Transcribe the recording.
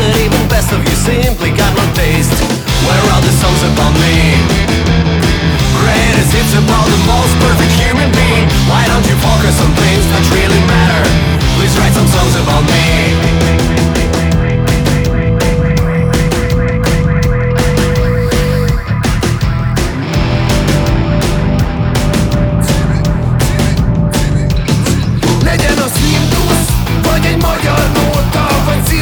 But even best of you simply got no taste. Where are the songs about me? Greatest hits about the most perfect human being.